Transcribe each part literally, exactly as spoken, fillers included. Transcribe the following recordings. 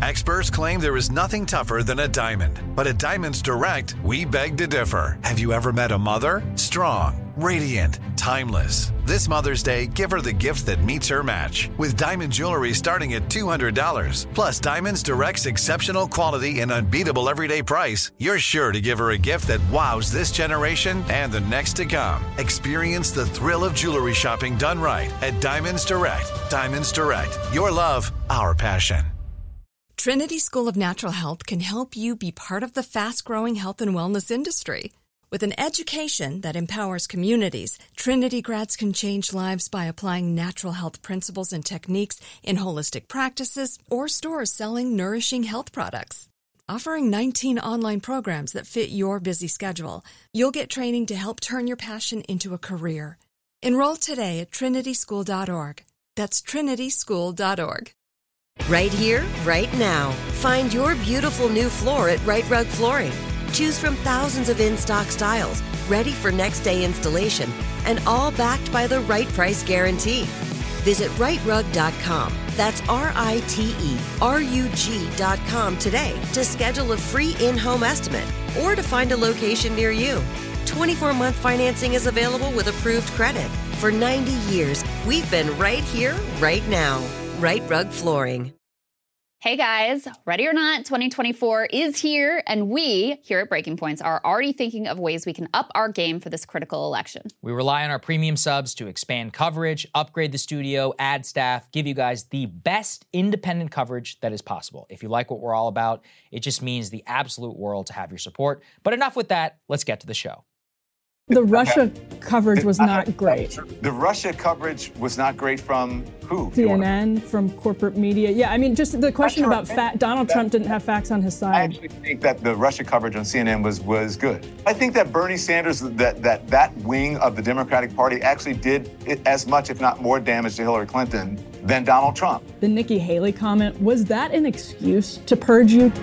Experts claim there is nothing tougher than a diamond. But at Diamonds Direct, we beg to differ. Have you ever met a mother? Strong, radiant, timeless. This Mother's Day, give her the gift that meets her match. With diamond jewelry starting at two hundred dollars. Plus Diamonds Direct's exceptional quality and unbeatable everyday price, you're sure to give her a gift that wows this generation and the next to come. Experience the thrill of jewelry shopping done right at Diamonds Direct. Diamonds Direct. Your love, our passion. Trinity School of Natural Health can help you be part of the fast-growing health and wellness industry. With an education that empowers communities, Trinity grads can change lives by applying natural health principles and techniques in holistic practices or stores selling nourishing health products. Offering nineteen online programs that fit your busy schedule, you'll get training to help turn your passion into a career. Enroll today at trinity school dot org. That's trinity school dot org. Right here, right now. Find your beautiful new floor at Right Rug Flooring. Choose from thousands of in-stock styles, ready for next day installation, and all backed by the right price guarantee. Visit right rug dot com. That's R I T E R U G dot com today to schedule a free in-home estimate or to find a location near you. twenty-four month financing is available with approved credit. For ninety years, we've been right here, right now. Right Rug Flooring. Hey guys, ready or not, twenty twenty-four is here, and we here at Breaking Points are already thinking of ways we can up our game for this critical election. We rely on our premium subs to expand coverage, upgrade the studio, add staff, give you guys the best independent coverage that is possible. If you like what we're all about, it just means the absolute world to have your support. But enough with that, let's get to the show. The Russia coverage was not great. The Russia coverage was not great from who? C N N, from corporate media. Yeah, I mean, just the question about fa- Donald that, Trump didn't have facts on his side. I actually think that the Russia coverage on C N N was was good. I think that Bernie Sanders, that that that wing of the Democratic Party actually did as much, if not more, damage to Hillary Clinton than Donald Trump. The Nikki Haley comment, was that an excuse to purge you?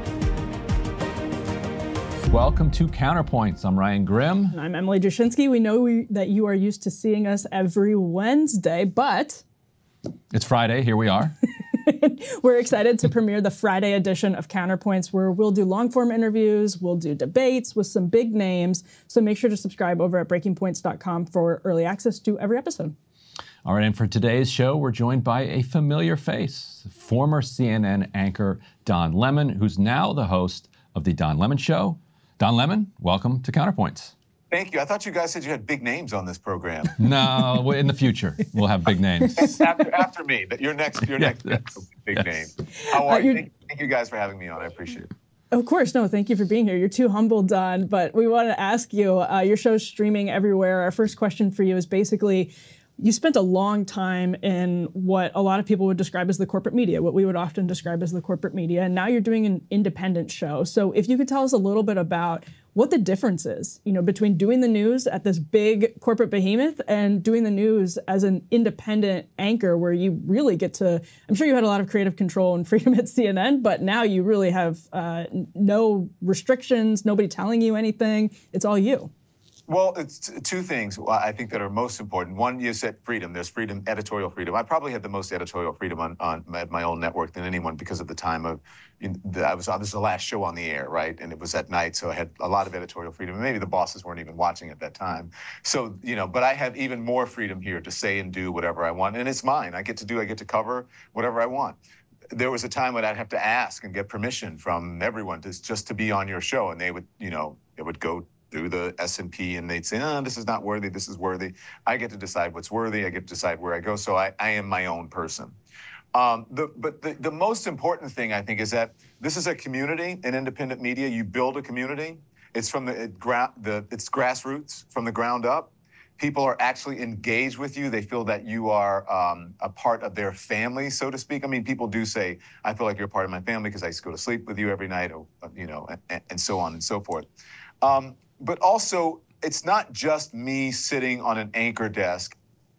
Welcome to Counterpoints. I'm Ryan Grimm. And I'm Emily Jashinsky. We know we, that you are used to seeing us every Wednesday, but... It's Friday. Here we are. We're excited to premiere the Friday edition of Counterpoints, where we'll do long-form interviews, we'll do debates with some big names. So make sure to subscribe over at breaking points dot com for early access to every episode. All right, and for today's show, we're joined by a familiar face, former C N N anchor Don Lemon, who's now the host of The Don Lemon Show. Don Lemon, welcome to Counterpoints. Thank you. I thought you guys said you had big names on this program. No, in the future, we'll have big names. after, after me, that your next, your yes, next yes, big yes. name. How are uh, you? Thank, thank you guys for having me on. I appreciate it. Of course. No, thank you for being here. You're too humble, Don. But we want to ask you, uh, your show's streaming everywhere. Our first question for you is basically, you spent a long time in what a lot of people would describe as the corporate media, what we would often describe as the corporate media, and now you're doing an independent show. So if you could tell us a little bit about what the difference is, you know, between doing the news at this big corporate behemoth and doing the news as an independent anchor where you really get to, I'm sure you had a lot of creative control and freedom at C N N, but now you really have uh, no restrictions, nobody telling you anything. It's all you. Well, it's t- two things I think that are most important. One, you said freedom. There's freedom, editorial freedom. I probably had the most editorial freedom on, on my, my own network than anyone because of the time of, you know, the, I was on, this is the last show on the air, right? And it was at night, so I had a lot of editorial freedom. And maybe the bosses weren't even watching at that time. So, you know, but I have even more freedom here to say and do whatever I want. And it's mine. I get to do, I get to cover whatever I want. There was a time when I'd have to ask and get permission from everyone to, just to be on your show. And they would, you know, it would go through the S and P and they'd say, oh, this is not worthy, this is worthy. I get to decide what's worthy, I get to decide where I go, so I, I am my own person. Um, the, but the, the most important thing, I think, is that this is a community, in independent media. You build a community. It's from the, it gra- the it's grassroots, from the ground up. People are actually engaged with you. They feel that you are um, a part of their family, so to speak. I mean, people do say, I feel like you're a part of my family because I used to go to sleep with you every night, or, you know, and, and so on and so forth. Um, But also, it's not just me sitting on an anchor desk,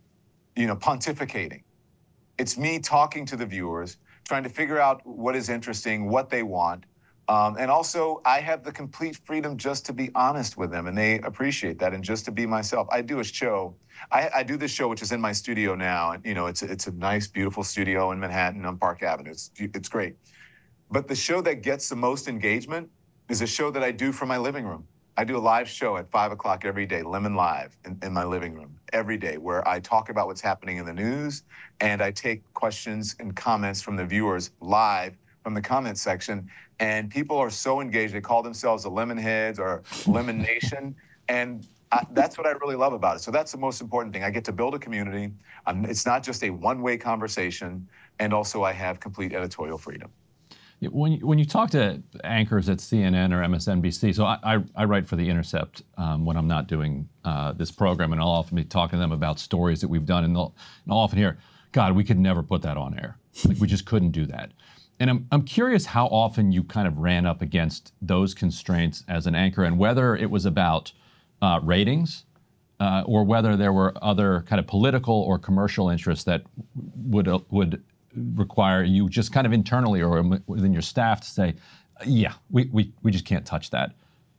you know, pontificating. It's me talking to the viewers, trying to figure out what is interesting, what they want. Um, and also, I have the complete freedom just to be honest with them, and they appreciate that, and just to be myself. I do a show. I, I do this show, which is in my studio now. And, you know, it's a, it's a nice, beautiful studio in Manhattan on Park Avenue. It's, it's great. But the show that gets the most engagement is a show that I do from my living room. I do a live show at five o'clock every day, Lemon Live, in, in my living room, every day, where I talk about what's happening in the news, and I take questions and comments from the viewers live from the comment section. And people are so engaged. They call themselves the Lemon Heads or Lemon Nation. And I, that's what I really love about it. So that's the most important thing. I get to build a community. Um, it's not just a one-way conversation. And also I have complete editorial freedom. When you, when you talk to anchors at C N N or M S N B C, so I, I, I write for The Intercept um, when I'm not doing uh, this program, and I'll often be talking to them about stories that we've done, and they'll, and I'll often hear, God, we could never put that on air. Like, we just couldn't do that. And I'm, I'm curious how often you kind of ran up against those constraints as an anchor, and whether it was about uh, ratings uh, or whether there were other kind of political or commercial interests that would uh, would require you just kind of internally or within your staff to say, yeah, we, we, we just can't touch that.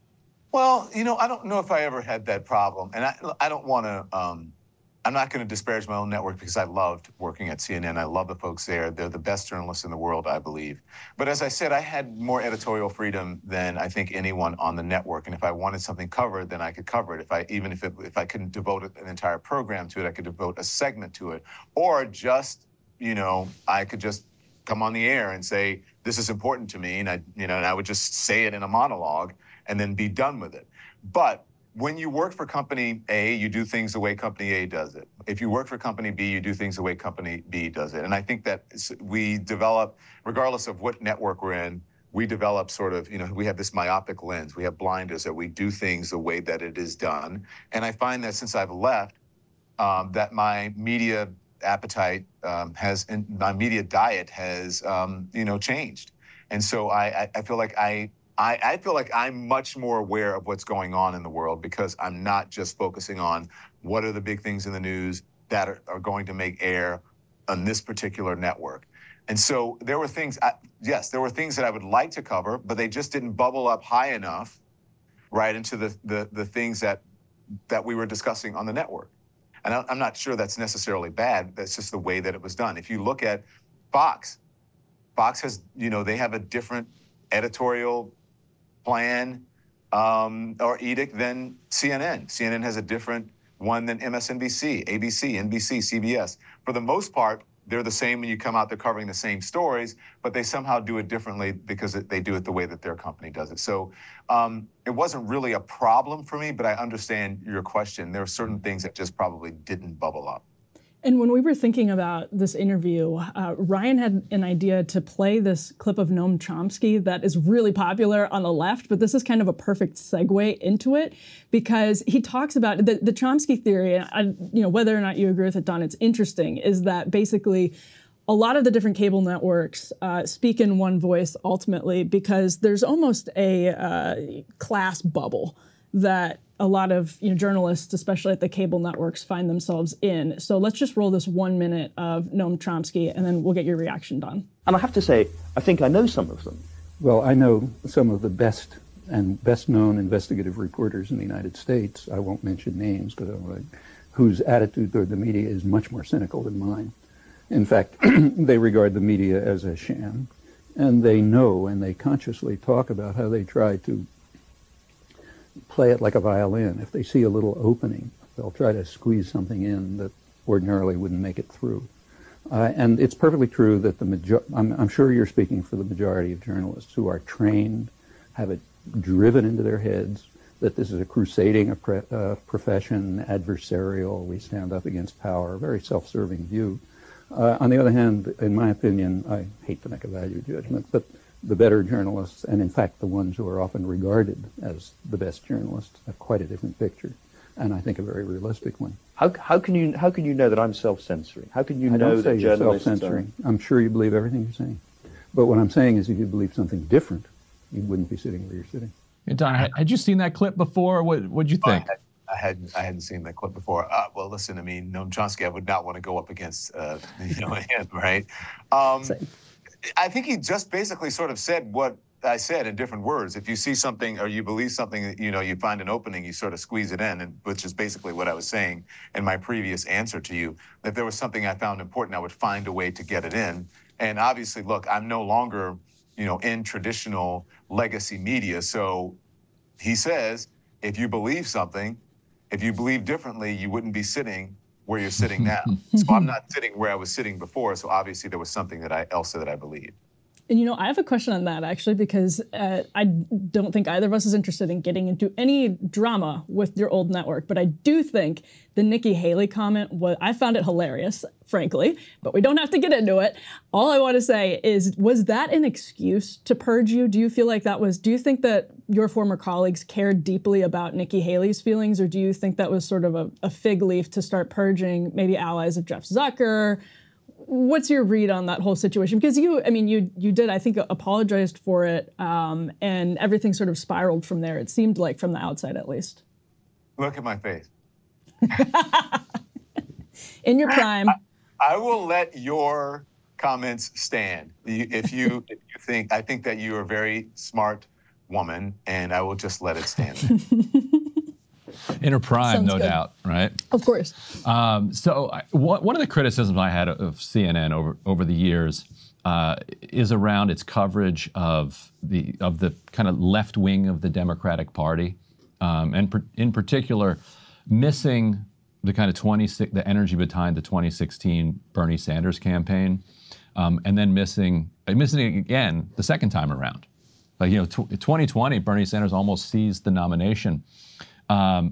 Well, you know, I don't know if I ever had that problem. And I, I don't want to, um, I'm not going to disparage my own network because I loved working at C N N. I love the folks there. They're the best journalists in the world, I believe. But as I said, I had more editorial freedom than I think anyone on the network. And if I wanted something covered, then I could cover it. If I, even if, it, if I couldn't devote an entire program to it, I could devote a segment to it. Or just, you know, I could just come on the air and say, this is important to me. And I, you know, and I would just say it in a monologue and then be done with it. But when you work for company A, you do things the way company A does it. If you work for company B, you do things the way company B does it. And I think that we develop, regardless of what network we're in, we develop sort of, you know, we have this myopic lens. We have blinders that we do things the way that it is done. And I find that since I've left, um, that my media appetite um, has, and my media diet has, um, you know, changed. And so I, I feel like I, I, I feel like I'm much more aware of what's going on in the world because I'm not just focusing on what are the big things in the news that are, are going to make air on this particular network. And so there were things, I, yes, there were things that I would like to cover, but they just didn't bubble up high enough, right, into the, the, the things that, that we were discussing on the network. And I'm not sure that's necessarily bad. That's just the way that it was done. If you look at Fox, Fox has, you know, they have a different editorial plan um, or edict than C N N. C N N has a different one than M S N B C, A B C, N B C, C B S. For the most part, they're the same when you come out, they're covering the same stories, but they somehow do it differently because it, they do it the way that their company does it. So um, it wasn't really a problem for me, but I understand your question. There are certain things that just probably didn't bubble up. And when we were thinking about this interview, uh, Ryan had an idea to play this clip of Noam Chomsky that is really popular on the left, but this is kind of a perfect segue into it because he talks about the, the Chomsky theory, and I, you know, whether or not you agree with it, Don, it's interesting, is that basically a lot of the different cable networks uh, speak in one voice ultimately because there's almost a uh, class bubble that a lot of you know, journalists, especially at the cable networks, find themselves in. So let's just roll this one minute of Noam Chomsky, and then we'll get your reaction, Don. And I have to say, I think I know some of them. Well, I know some of the best and best-known investigative reporters in the United States. I won't mention names, because I'm like, whose attitude toward the media is much more cynical than mine. In fact, they regard the media as a sham, and they know and they consciously talk about how they try to play it like a violin. If they see a little opening, they'll try to squeeze something in that ordinarily wouldn't make it through. Uh, and it's perfectly true that the major I'm, I'm sure you're speaking for the majority of journalists who are trained, have it driven into their heads that this is a crusading uh, profession, adversarial, we stand up against power, a very self-serving view. Uh, on the other hand, in my opinion, I hate to make a value judgment, but the better journalists, and in fact the ones who are often regarded as the best journalists, have quite a different picture, and I think a very realistic one. How, how can you how can you know that I'm self-censoring? How can you I know don't say that you're journalists self-censoring. are... I'm sure you believe everything you're saying. But what I'm saying is if you believe something different, you wouldn't be sitting where you're sitting. Hey, Don, had you seen that clip before? What what'd you think? I, had, I hadn't I hadn't seen that clip before. Uh, well, listen, I mean, Noam Chomsky, I would not want to go up against uh, you know him, right? Um, I think he just basically sort of said what I said in different words. If you see something or you believe something, you know, you find an opening, you sort of squeeze it in, and, which is basically what I was saying in my previous answer to you. If there was something I found important, I would find a way to get it in. And obviously, look, I'm no longer you know, in traditional legacy media. So he says, if you believe something, if you believe differently, you wouldn't be sitting where you're sitting now. So I'm not sitting where I was sitting before. So obviously there was something that I else that I believed. And you know, I have a question on that actually, because uh, I don't think either of us is interested in getting into any drama with your old network, but I do think the Nikki Haley comment, was, I found it hilarious, frankly, but we don't have to get into it. All I want to say is, was that an excuse to purge you? Do you feel like that was, do you think that your former colleagues cared deeply about Nikki Haley's feelings, or do you think that was sort of a, a fig leaf to start purging maybe allies of Jeff Zucker? What's your read on that whole situation? Because you, I mean, you you did, I think, apologized for it, um, and everything sort of spiraled from there, it seemed like, from the outside at least. Look at my face. In your prime. I, I will let your comments stand. If you, if you think, I think that you are a very smart woman, and I will just let it stand there. In her prime, Sounds no good. doubt, right? Of course. Um, so I, one one of the criticisms I had of C N N over over the years uh, is around its coverage of the of the kind of left wing of the Democratic Party, um, and per, in particular, missing the kind of twenty the energy behind the twenty sixteen Bernie Sanders campaign, um, and then missing missing it again the second time around. Like, you know, tw- twenty twenty, Bernie Sanders almost seized the nomination. Um,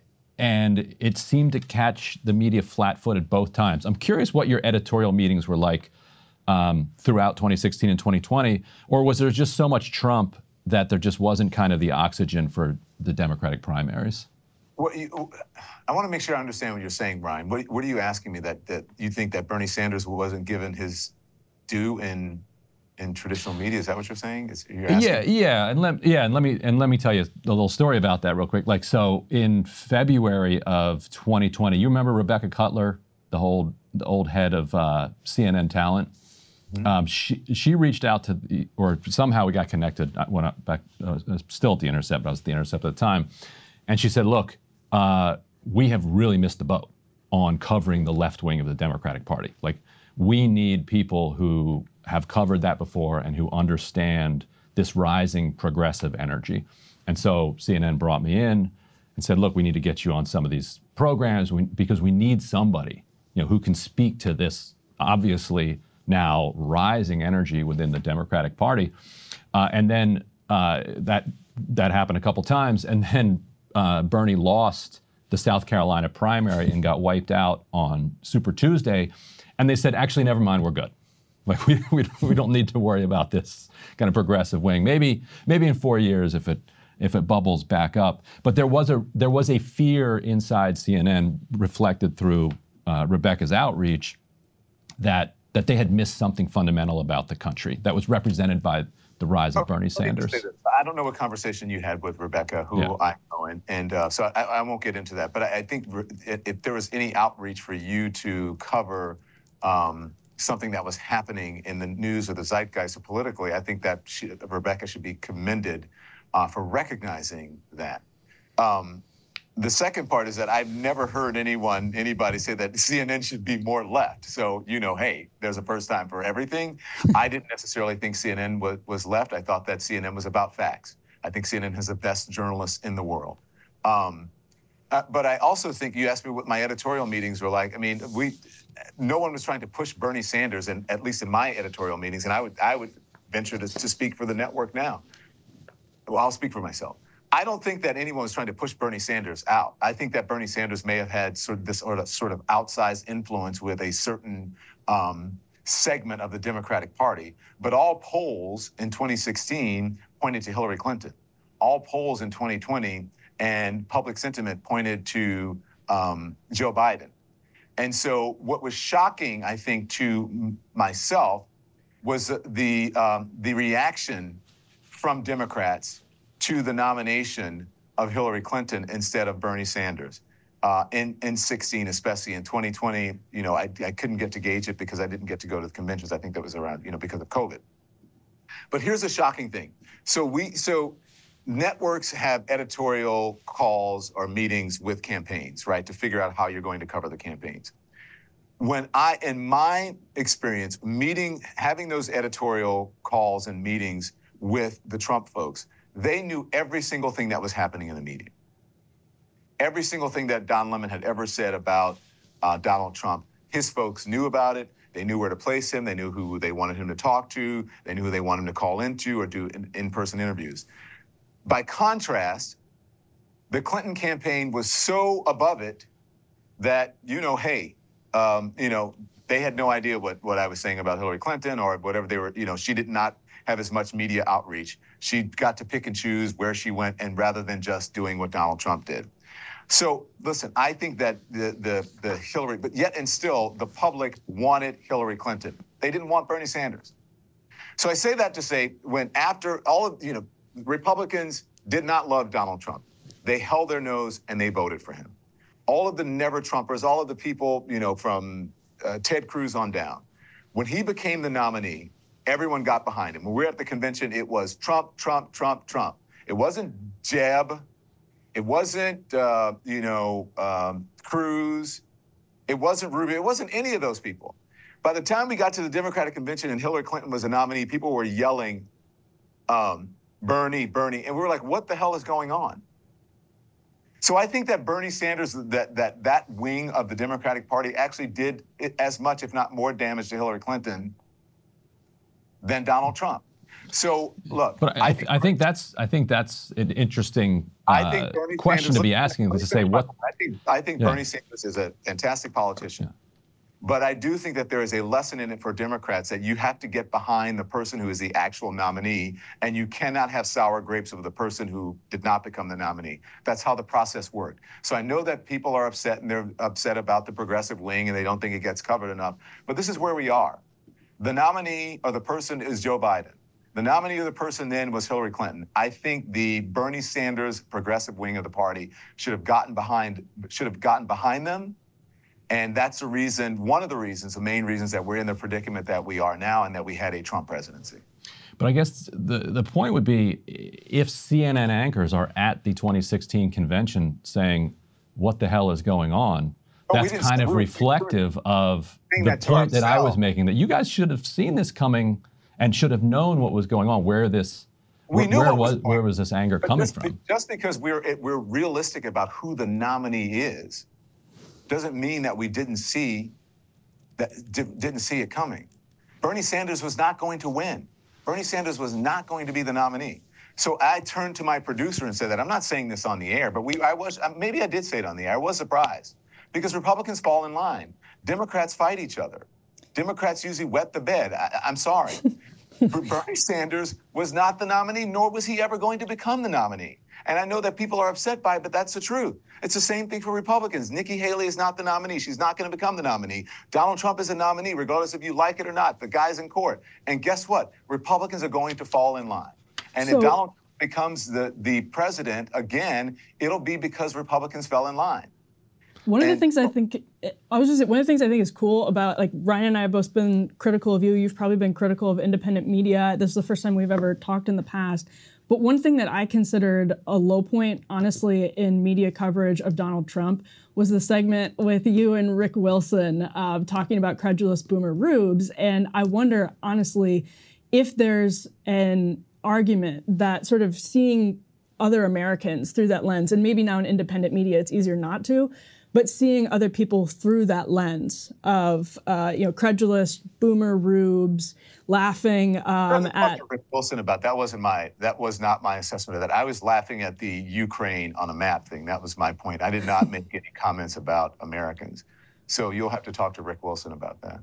and it seemed to catch the media flat-footed both times. I'm curious what your editorial meetings were like um, throughout twenty sixteen and twenty twenty, or was there just so much Trump that there just wasn't kind of the oxygen for the Democratic primaries? What you, I want to make sure I understand what you're saying, Brian. What, what are you asking me, that, that you think that Bernie Sanders wasn't given his due in in traditional media? Is that what you're saying? Is, you're asking? Yeah, yeah, and let yeah, and let me and let me tell you a little story about that real quick. Like, so in February of twenty twenty, you remember Rebecca Cutler, the whole the old head of uh, C N N talent. Mm-hmm. Um, she she reached out to the, or somehow we got connected when I back I was still at The Intercept, but I was at The Intercept at the time, and she said, "Look, uh, we have really missed the boat on covering the left wing of the Democratic Party. Like, we need people who have covered that before and who understand this rising progressive energy." And so C N N brought me in and said, "Look, we need to get you on some of these programs we, because we need somebody, you know, who can speak to this obviously now rising energy within the Democratic Party." Uh, and then uh, that that happened a couple times, and then uh, Bernie lost the South Carolina primary and got wiped out on Super Tuesday. And they said, actually, never mind, we're good. Like, we, we we don't need to worry about this kind of progressive wing. Maybe maybe in four years if it if it bubbles back up. But there was a there was a fear inside C N N, reflected through uh, Rebecca's outreach, that that they had missed something fundamental about the country that was represented by the rise of Okay, Bernie Sanders. I don't know what conversation you had with Rebecca, who Yeah. I know, and, and uh, so I, I won't get into that. But I, I think re- if, if there was any outreach for you to cover um, something that was happening in the news or the zeitgeist or politically, I think that she, Rebecca should be commended uh, for recognizing that. Um, the second part is that I've never heard anyone, anybody say that C N N should be more left. So, you know, hey, there's a first time for everything. I didn't necessarily think C N N was, was left. I thought that C N N was about facts. I think C N N has the best journalists in the world. Um, uh, but I also think, you asked me what my editorial meetings were like. I mean, we, no one was trying to push Bernie Sanders, and at least in my editorial meetings, and I would, I would venture to, to speak for the network now. Well, I'll speak for myself. I don't think that anyone was trying to push Bernie Sanders out. I think that Bernie Sanders may have had sort of this sort of, sort of outsized influence with a certain um, segment of the Democratic Party. But all polls in twenty sixteen pointed to Hillary Clinton. All polls in twenty twenty and public sentiment pointed to um, Joe Biden. And so what was shocking, I think, to m- myself was the, um, the reaction from Democrats to the nomination of Hillary Clinton instead of Bernie Sanders. Uh, in, in sixteen, especially in twenty twenty, you know, I, I couldn't get to gauge it because I didn't get to go to the conventions. I think that was around, you know, because of COVID. But here's the shocking thing. So we, so networks have editorial calls or meetings with campaigns, right, to figure out how you're going to cover the campaigns. when I, in my experience, meeting, having those editorial calls and meetings with the Trump folks, they knew every single thing that was happening in the media. Every single thing that Don Lemon had ever said about uh, Donald Trump, his folks knew about it. They knew where to place him. They knew who they wanted him to talk to. They knew who they wanted him to call into or do in- in-person interviews. By contrast, the Clinton campaign was so above it that, you know, hey, um, you know, they had no idea what, what I was saying about Hillary Clinton or whatever they were, you know, she did not have as much media outreach. She got to pick and choose where she went, and rather than just doing what Donald Trump did. So listen, I think that the, the, the Hillary, but yet and still, the public wanted Hillary Clinton. They didn't want Bernie Sanders. So I say that to say, when after all of, you know, Republicans did not love Donald Trump. They held their nose and they voted for him. All of the never-Trumpers, all of the people, you know, from uh, Ted Cruz on down, when he became the nominee, everyone got behind him. When we were at the convention, it was Trump, Trump, Trump, Trump. It wasn't Jeb. It wasn't, uh, you know, um, Cruz. It wasn't Rubio. It wasn't any of those people. By the time we got to the Democratic convention and Hillary Clinton was a nominee, people were yelling, um, Bernie, Bernie. And we were like, what the hell is going on? So I think that Bernie Sanders, that that that wing of the Democratic Party actually did as much, if not more, damage to Hillary Clinton than Donald Trump. So look, but I, I, think, I think that's I think that's an interesting uh, I think Bernie question Sanders, to be asking to say what. I think I think yeah. Bernie Sanders is a fantastic politician. Yeah. But I do think that there is a lesson in it for Democrats that you have to get behind the person who is the actual nominee, and you cannot have sour grapes over the person who did not become the nominee. That's how the process worked. So I know that people are upset, and they're upset about the progressive wing, and they don't think it gets covered enough. But this is where we are. The nominee or the person is Joe Biden. The nominee or the person then was Hillary Clinton. I think the Bernie Sanders progressive wing of the party should have gotten behind, should have gotten behind them. And that's the reason, one of the reasons, the main reasons that we're in the predicament that we are now and that we had a Trump presidency. But I guess the, the point would be, if C N N anchors are at the twenty sixteen convention saying, what the hell is going on, oh, that's kind of reflective of the point that I was making, that you guys should have seen this coming and should have known what was going on, where this, we knew where, was, was, where was this anger coming just, from? Just because we're, we're realistic about who the nominee is, doesn't mean that we didn't see that didn't see it coming. Bernie Sanders was not going to win. Bernie Sanders was not going to be the nominee. So I turned to my producer and said that. I'm not saying this on the air, but we I was maybe I did say it on the air. I was surprised because Republicans fall in line. Democrats fight each other. Democrats usually wet the bed. I, I'm sorry. Bernie Sanders was not the nominee, nor was he ever going to become the nominee. And I know that people are upset by it, but that's the truth. It's the same thing for Republicans. Nikki Haley is not the nominee. She's not going to become the nominee. Donald Trump is a nominee, regardless if you like it or not. The guy's in court. And guess what? Republicans are going to fall in line. And so, if Donald Trump becomes the, the president again, it'll be because Republicans fell in line. One of and, the things I think, I was just saying, one of the things I think is cool about, like, Ryan and I have both been critical of you. You've probably been critical of independent media. This is the first time we've ever talked in the past. But one thing that I considered a low point, honestly, in media coverage of Donald Trump was the segment with you and Rick Wilson uh, talking about credulous boomer rubes. And I wonder, honestly, if there's an argument that sort of seeing other Americans through that lens, and maybe now in independent media it's easier not to, but seeing other people through that lens of, uh, you know, credulous boomer rubes, laughing um, at to Rick Wilson about that wasn't my that was not my assessment of that. I was laughing at the Ukraine on a map thing. That was my point. I did not make any comments about Americans. So you'll have to talk to Rick Wilson about that.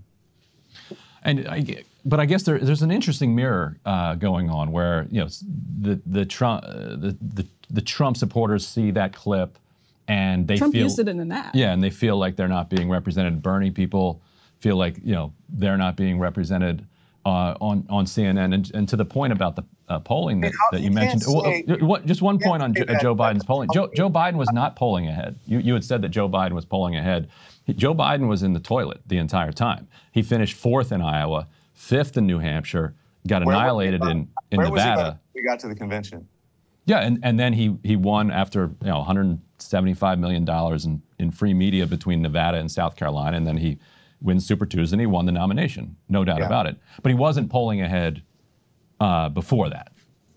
And I, but I guess there, there's an interesting mirror uh, going on where, you know, the the Trump uh, the, the the Trump supporters see that clip. And they Trump feel, used it in an ad. Yeah, and they feel like they're not being represented. Bernie people feel like, you know, they're not being represented uh, on on C N N. And, and to the point about the uh, polling that, that you mentioned, say, well, what, just one point on Joe, Joe Biden's polling. Joe, Joe Biden was not polling ahead. You you had said that Joe Biden was polling ahead. He, Joe Biden was in the toilet the entire time. He finished fourth in Iowa, fifth in New Hampshire, got Where annihilated in, in Where Nevada. Was he we got to the convention. Yeah, and, and then he he won after, you know, one hundred seventy-five million dollars in, in free media between Nevada and South Carolina, and then he wins Super Tuesday, and he won the nomination, no doubt Yeah. about it. But he wasn't polling ahead uh, before that.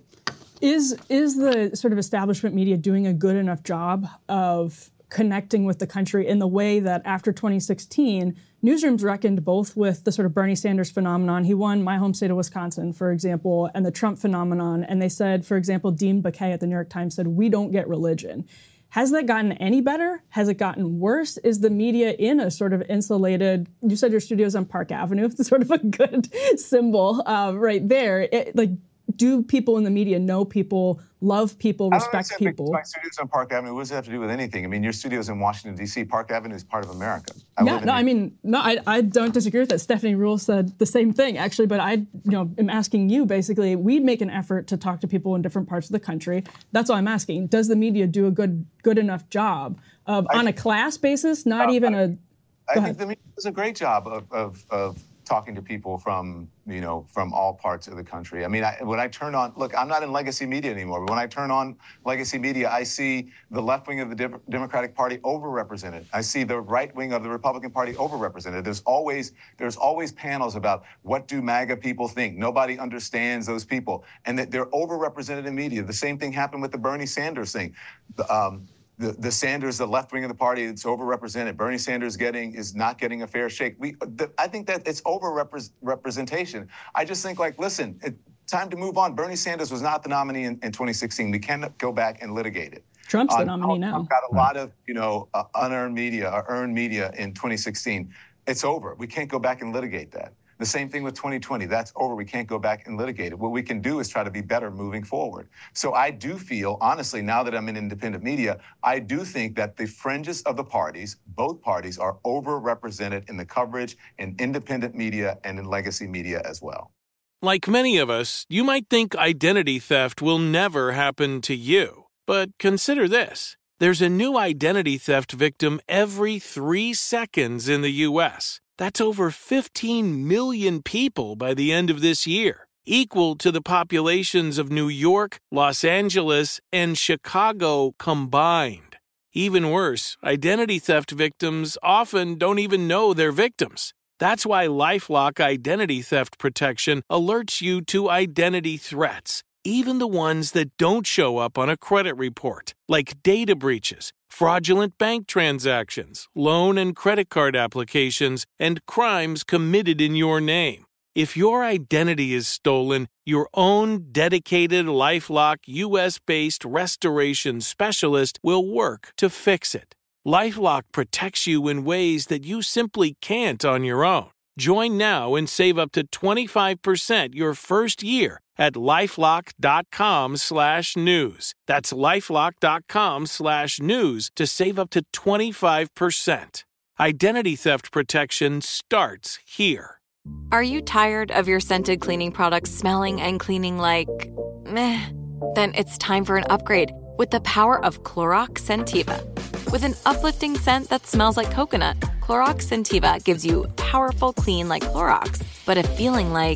Is is the sort of establishment media doing a good enough job of connecting with the country in the way that after twenty sixteen, newsrooms reckoned both with the sort of Bernie Sanders phenomenon? He won my home state of Wisconsin, for example, and the Trump phenomenon. And they said, for example, Dean Baquet at the New York Times said, we don't get religion. Has that gotten any better? Has it gotten worse? Is the media in a sort of insulated, you said your studio's on Park Avenue, it's sort of a good symbol uh, right there. It, like, do people in the media know people, love people, respect people? My studio's on Park Avenue. What does it have to do with anything? I mean, your studio's in Washington, D C. Park Avenue is part of America. I Yeah, live in no, New- I mean, no, I, I don't disagree with that. Stephanie Ruhle said the same thing, actually, but I, you know, am asking you, basically, we make an effort to talk to people in different parts of the country. That's all I'm asking. Does the media do a good good enough job of, I on a think- class basis, not Uh, even I- a, I go think ahead. the media does a great job of, of, of talking to people from, you know, from all parts of the country. I mean, I, when I turn on, look, I'm not in legacy media anymore, but when I turn on legacy media, I see the left wing of the Dem- Democratic Party overrepresented. I see the right wing of the Republican Party overrepresented. There's always, there's always panels about what do MAGA people think. Nobody understands those people, and that they're overrepresented in media. The same thing happened with the Bernie Sanders thing. The, um, The, the Sanders, the left wing of the party, it's overrepresented. Bernie Sanders getting is not getting a fair shake. We, the, I think that it's over-representation. I just think, like, listen, it, time to move on. Bernie Sanders was not the nominee in, in twenty sixteen. We cannot go back and litigate it. Trump's the On- nominee now. Trump got a lot of, you know, uh, unearned media, or earned media in twenty sixteen. It's over. We can't go back and litigate that. The same thing with twenty twenty. That's over. We can't go back and litigate it. What we can do is try to be better moving forward. So I do feel, honestly, now that I'm in independent media, I do think that the fringes of the parties, both parties, are overrepresented in the coverage in independent media and in legacy media as well. Like many of us, you might think identity theft will never happen to you. But consider this. There's a new identity theft victim every three seconds in the U S That's over fifteen million people by the end of this year, equal to the populations of New York, Los Angeles, and Chicago combined. Even worse, identity theft victims often don't even know they're victims. That's why LifeLock Identity Theft Protection alerts you to identity threats, even the ones that don't show up on a credit report, like data breaches, fraudulent bank transactions, loan and credit card applications, and crimes committed in your name. If your identity is stolen, your own dedicated LifeLock U S-based restoration specialist will work to fix it. LifeLock protects you in ways that you simply can't on your own. Join now and save up to twenty-five percent your first year at LifeLock.com slash news. That's LifeLock.com slash news to save up to twenty-five percent. Identity theft protection starts here. Are you tired of your scented cleaning products smelling and cleaning like meh? Then it's time for an upgrade with the power of Clorox Scentiva. With an uplifting scent that smells like coconut, Clorox Scentiva gives you powerful clean like Clorox, but a feeling like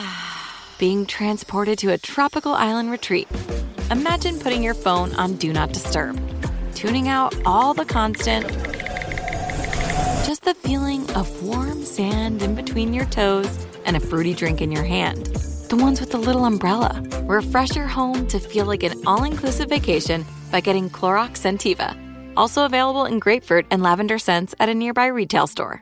being transported to a tropical island retreat. Imagine putting your phone on Do Not Disturb, tuning out all the constant, just the feeling of warm sand in between your toes and a fruity drink in your hand. The ones with the little umbrella. Refresh your home to feel like an all-inclusive vacation by getting Clorox Scentiva. Also available in grapefruit and lavender scents at a nearby retail store.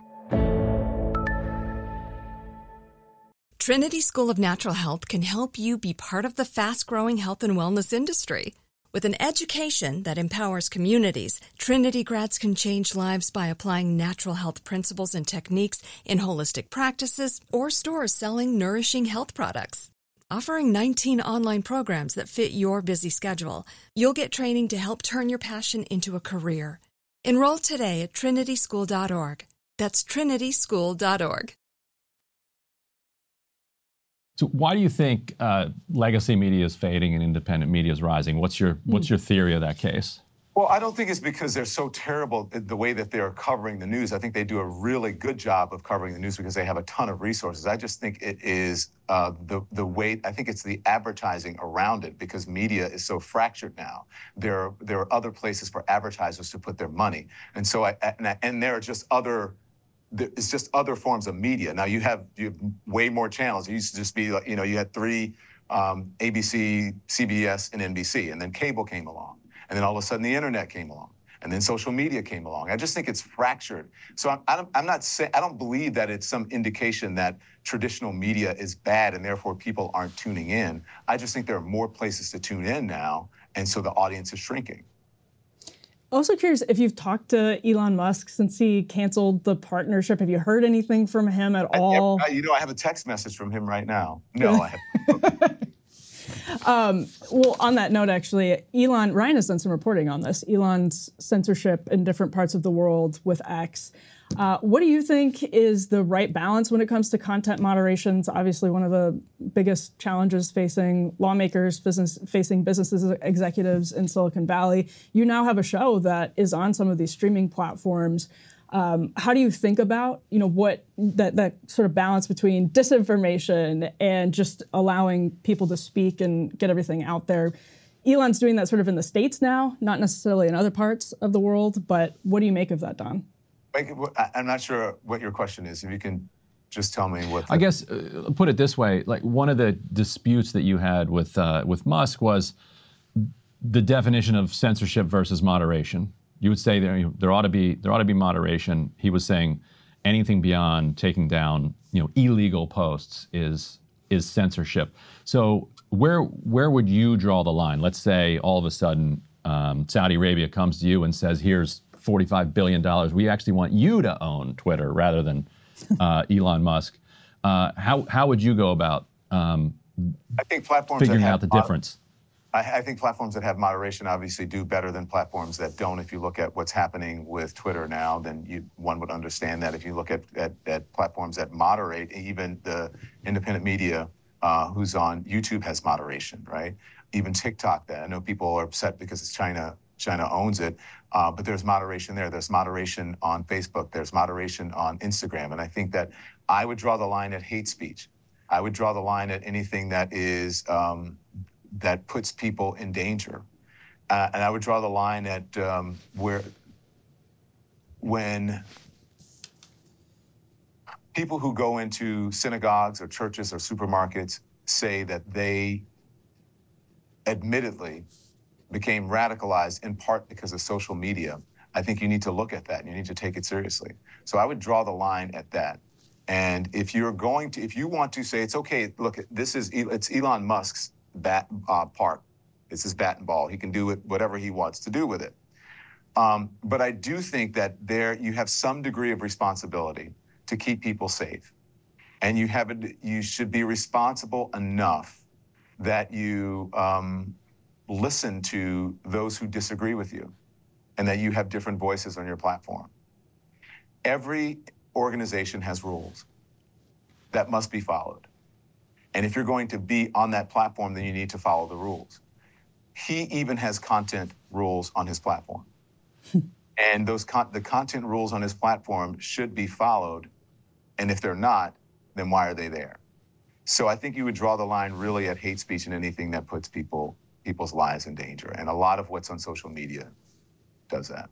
Trinity School of Natural Health can help you be part of the fast-growing health and wellness industry. With an education that empowers communities, Trinity grads can change lives by applying natural health principles and techniques in holistic practices or stores selling nourishing health products. Offering nineteen online programs that fit your busy schedule, you'll get training to help turn your passion into a career. Enroll today at trinity school dot org. That's trinity school dot org. So why do you think uh, legacy media is fading and independent media is rising? What's your what's your theory of that case? Well, I don't think it's because they're so terrible at the way that they're covering the news. I think they do a really good job of covering the news because they have a ton of resources. I just think it is uh, the the way. I think it's the advertising around it because media is so fractured now. There are, there are other places for advertisers to put their money, and so I and, I, and there are just other there, it's just other forms of media. Now you have you have way more channels. It used to just be like, you know, you had three, um, A B C, C B S, and N B C, and then cable came along. And then all of a sudden the internet came along. And then social media came along. I just think it's fractured. So I'm, I don't, I'm not saying, I don't believe that it's some indication that traditional media is bad and therefore people aren't tuning in. I just think there are more places to tune in now, and so the audience is shrinking. Also curious if you've talked to Elon Musk since he canceled the partnership. Have you heard anything from him at all? I, you know, I have a text message from him right now. No, I haven't. Um, well, on that note, actually, Elon, Ryan has done some reporting on this, Elon's censorship in different parts of the world with X. Uh, what do you think is the right balance when it comes to content moderation? It's obviously one of the biggest challenges facing lawmakers, business, facing businesses, executives in Silicon Valley. You now have a show that is on some of these streaming platforms. Um, how do you think about, you know, what that, that sort of balance between disinformation and just allowing people to speak and get everything out there? Elon's doing that sort of in the States now, not necessarily in other parts of the world, but what do you make of that, Don? I'm not sure what your question is. If you can just tell me what. I guess, uh, put it this way, like one of the disputes that you had with uh, with Musk was the definition of censorship versus moderation. You would say there, you know, there ought to be there ought to be moderation. He was saying anything beyond taking down, you know, illegal posts is is censorship. So where where would you draw the line? Let's say all of a sudden um, Saudi Arabia comes to you and says, "Here's forty-five billion dollars. We actually want you to own Twitter rather than uh, Elon Musk." Uh, how how would you go about um, I think platforms figuring that have out the mod- difference? I, I think platforms that have moderation obviously do better than platforms that don't. If you look at what's happening with Twitter now, then you, one would understand that. If you look at, at, at platforms that moderate, even the independent media uh, who's on YouTube has moderation, right? Even TikTok, that I know people are upset because it's China, China owns it, uh, but there's moderation there. There's moderation on Facebook. There's moderation on Instagram. And I think that I would draw the line at hate speech. I would draw the line at anything that is um, that puts people in danger. Uh, and I would draw the line at um, where, when people who go into synagogues or churches or supermarkets say that they admittedly became radicalized in part because of social media, I think you need to look at that and you need to take it seriously. So I would draw the line at that. And if you're going to, if you want to say, it's okay, look, this is, it's Elon Musk's bat uh, park. It's his bat and ball. He can do it, whatever he wants to do with it. Um, but I do think that there, you have some degree of responsibility to keep people safe. And you have, a, you should be responsible enough that you um, listen to those who disagree with you and that you have different voices on your platform. Every organization has rules that must be followed. And if you're going to be on that platform, then you need to follow the rules. He even has content rules on his platform. And those con- the content rules on his platform should be followed. And if they're not, then why are they there? So I think you would draw the line really at hate speech and anything that puts people people's lives in danger. And a lot of what's on social media does that.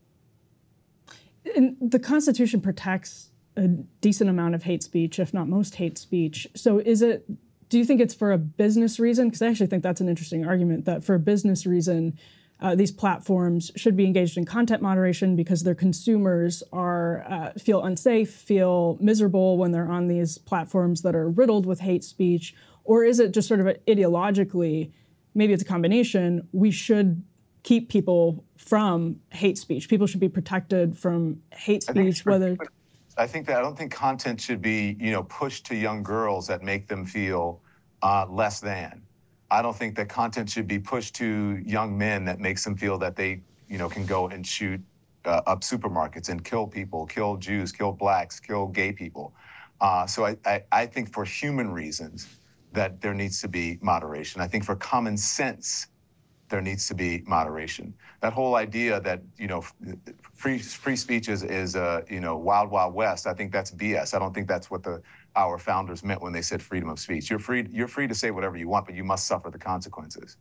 And the Constitution protects a decent amount of hate speech, if not most hate speech. So is it, do you think it's for a business reason? Because I actually think that's an interesting argument, that for a business reason, uh, these platforms should be engaged in content moderation because their consumers are uh, feel unsafe, feel miserable when they're on these platforms that are riddled with hate speech? Or is it just sort of a, ideologically, maybe it's a combination, we should keep people from hate speech. People should be protected from hate speech, whether... I think that I don't think content should be, you know, pushed to young girls that make them feel uh, less than. I don't think that content should be pushed to young men that makes them feel that they, you know, can go and shoot uh, up supermarkets and kill people, kill Jews, kill blacks, kill gay people. Uh, so I, I, I think for human reasons that there needs to be moderation. I think for common sense, there needs to be moderation. That whole idea that, you know, free free speech is, is uh, you know, wild, wild west, I think that's B S. I don't think that's what the our founders meant when they said freedom of speech. You're free, you're free to say whatever you want, but you must suffer the consequences.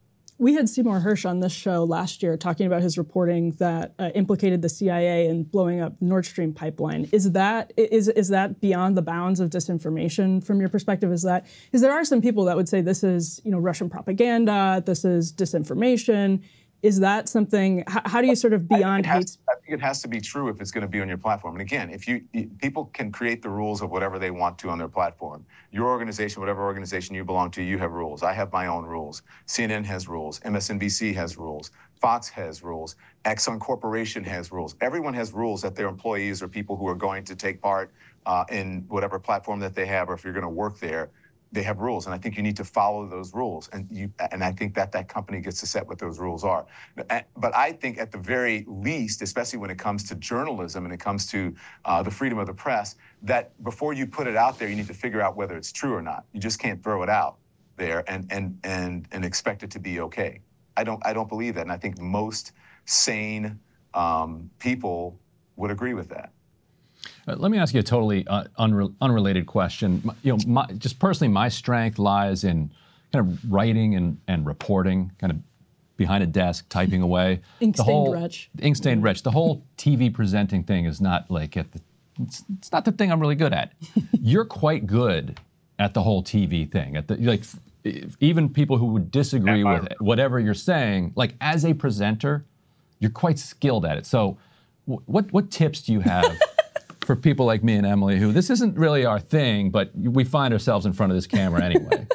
We had Seymour Hersh on this show last year talking about his reporting that uh, implicated the C I A in blowing up Nord Stream pipeline. Is that is is that beyond the bounds of disinformation from your perspective? Is that because there are some people that would say this is you know Russian propaganda, this is disinformation. Is that something? How, how do you sort of beyond I think, hate? has, I think it has to be true if it's going to be on your platform. And again, if you people can create the rules of whatever they want to on their platform. Your organization, whatever organization you belong to, you have rules. I have my own rules. C N N has rules. M S N B C has rules. Fox has rules. Exxon Corporation has rules. Everyone has rules that their employees or people who are going to take part uh, in whatever platform that they have, or if you're going to work there. They have rules, and I think you need to follow those rules. And you, and I think that that company gets to set what those rules are. But I think at the very least, especially when it comes to journalism and it comes to uh, the freedom of the press, that before you put it out there, you need to figure out whether it's true or not. You just can't throw it out there and and and and expect it to be okay. I don't I don't believe that, and I think most sane um, people would agree with that. Uh, let me ask you a totally uh, unre- unrelated question. My, you know, my, just personally, my strength lies in kind of writing and, and reporting, kind of behind a desk, typing away. Ink-stained the whole, wretch. Ink-stained wretch. The whole T V presenting thing is not like at the. It's, it's not the thing I'm really good at. You're quite good at the whole T V thing. At the like, even people who would disagree yeah, with whatever you're saying, like as a presenter, you're quite skilled at it. So, what what tips do you have? For people like me and Emily, who this isn't really our thing, but we find ourselves in front of this camera anyway.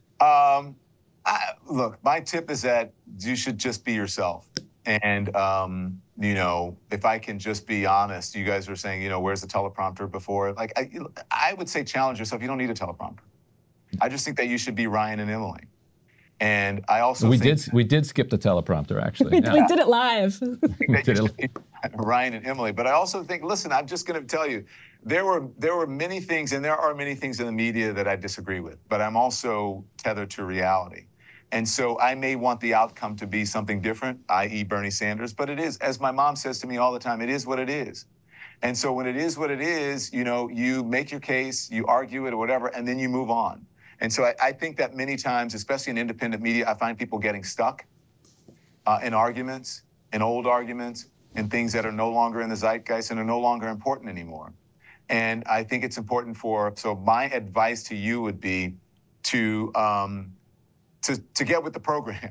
um, I, look, my tip is that you should just be yourself. And, um, you know, if I can just be honest, you guys were saying, you know, where's the teleprompter before? Like, I, I would say challenge yourself. You don't need a teleprompter. I just think that you should be Ryan and Emily. And I also we think did we did skip the teleprompter actually. we, yeah. we did it live. we did it. Ryan and Emily, but I also think, listen, I'm just going to tell you, there were there were many things, and there are many things in the media that I disagree with, but I'm also tethered to reality. And so I may want the outcome to be something different, that is. Bernie Sanders, but it is, as my mom says to me all the time, it is what it is. And so when it is what it is, you know, you make your case, you argue it or whatever, and then you move on. And so I, I think that many times, especially in independent media, I find people getting stuck uh, in arguments, in old arguments, in things that are no longer in the zeitgeist and are no longer important anymore. And I think it's important for, so my advice to you would be to um, to, to get with the program,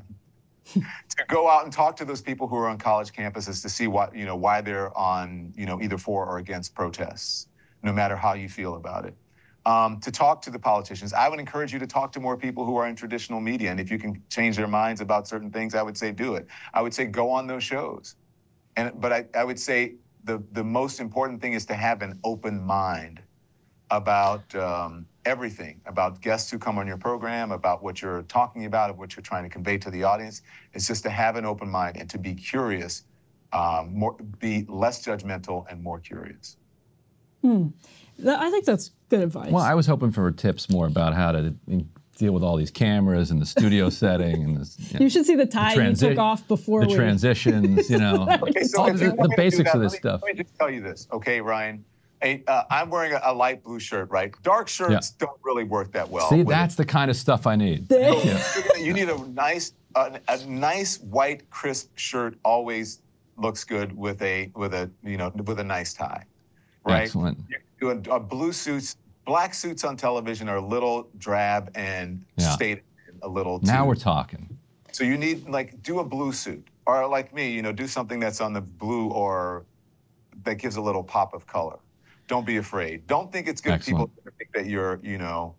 to go out and talk to those people who are on college campuses to see what, you know, why they're on, you know, either for or against protests, no matter how you feel about it. Um, to talk to the politicians. I would encourage you to talk to more people who are in traditional media. And if you can change their minds about certain things, I would say do it. I would say go on those shows. And but I, I would say the, the most important thing is to have an open mind about um, everything, about guests who come on your program, about what you're talking about, of what you're trying to convey to the audience. It's just to have an open mind and to be curious, um, more, be less judgmental and more curious. Hmm. I think that's good advice. Well, I was hoping for tips more about how to deal with all these cameras and the studio setting and this. You, know, you should see the tie the transi- you took off before the we... transitions. You know, okay, so all the, the basics that, of this let me, stuff. Let me just tell you this, okay, Ryan. Hey, uh, I'm wearing a, a light blue shirt, right? Dark shirts yeah. don't really work that well. See, that's it. The kind of stuff I need. Yeah. You need a nice, uh, a nice white crisp shirt. Always looks good with a with a you know with a nice tie, right? Excellent. You do a, a blue suits, black suits on television are a little drab and yeah. stated a little. Now too. we're talking. So you need like do a blue suit, or like me, you know, do something that's on the blue or that gives a little pop of color. Don't be afraid. Don't think it's good. Excellent. People think that you're, you know,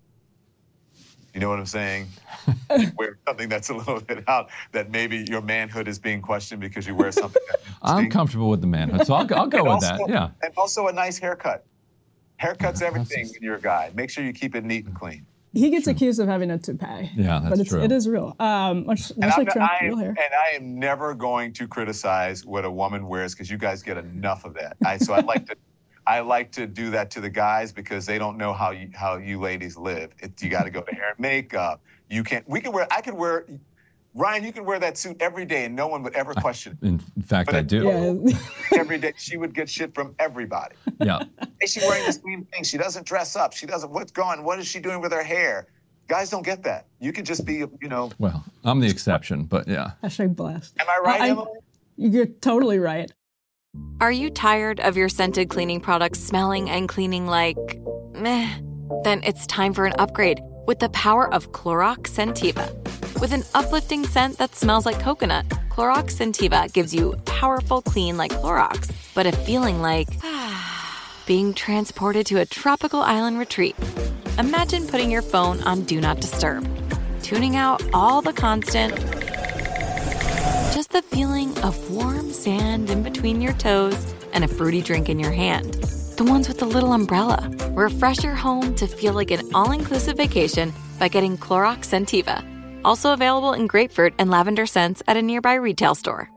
you know what I'm saying? Wear something that's a little bit out, that maybe your manhood is being questioned because you wear something that's I'm comfortable with the manhood, so I'll, I'll go with also, that, yeah. And also a nice haircut. Haircut's everything when you're a guy. Make sure you keep it neat and clean. He gets true. accused of having a toupee. Yeah, that's but it's, true. It is real. Um, much, much and, like Trump, I am, real hair. and I am never going to criticize what a woman wears because you guys get enough of that. I, so I like to I like to do that to the guys because they don't know how you how you ladies live. It, you got to go to hair and makeup. You can't. We can wear. I could wear. Ryan, you can wear that suit every day and no one would ever question it. In fact, but I do. Yeah. Every day she would get shit from everybody. Yeah. Hey, she's wearing the same thing. She doesn't dress up. She doesn't. What's going? What is she doing with her hair? Guys don't get that. You can just be, you know. Well, I'm the exception, but yeah. Hashtag blessed. Am I right, I, Emily? You're totally right. Are you tired of your scented cleaning products smelling and cleaning like meh? Then it's time for an upgrade with the power of Clorox Scentiva. With an uplifting scent that smells like coconut, Clorox Scentiva gives you powerful clean like Clorox, but a feeling like being transported to a tropical island retreat. Imagine putting your phone on Do Not Disturb, tuning out all the constant, just the feeling of warm sand in between your toes and a fruity drink in your hand. The ones with the little umbrella. Refresh your home to feel like an all-inclusive vacation by getting Clorox Scentiva. Also available in grapefruit and lavender scents at a nearby retail store.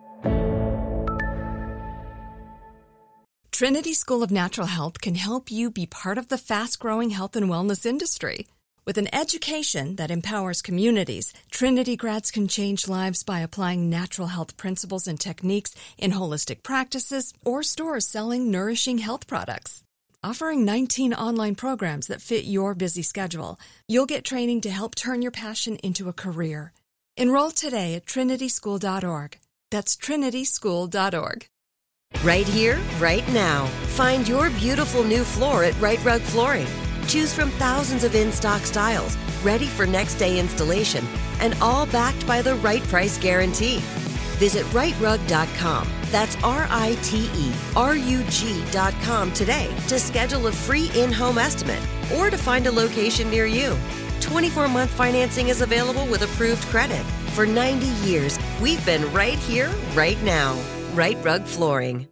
Trinity School of Natural Health can help you be part of the fast-growing health and wellness industry. With an education that empowers communities, Trinity grads can change lives by applying natural health principles and techniques in holistic practices or stores selling nourishing health products. Offering nineteen online programs that fit your busy schedule, you'll get training to help turn your passion into a career. Enroll today at trinity school dot org. That's trinity school dot org. Right here, right now. Find your beautiful new floor at Right Rug Flooring. Choose from thousands of in-stock styles, ready for next day installation, and all backed by the right price guarantee. Visit right rug dot com. That's R I T E R U G dot com today to schedule a free in-home estimate or to find a location near you. twenty-four month financing is available with approved credit. For ninety years, we've been right here, right now. Right Rug Flooring.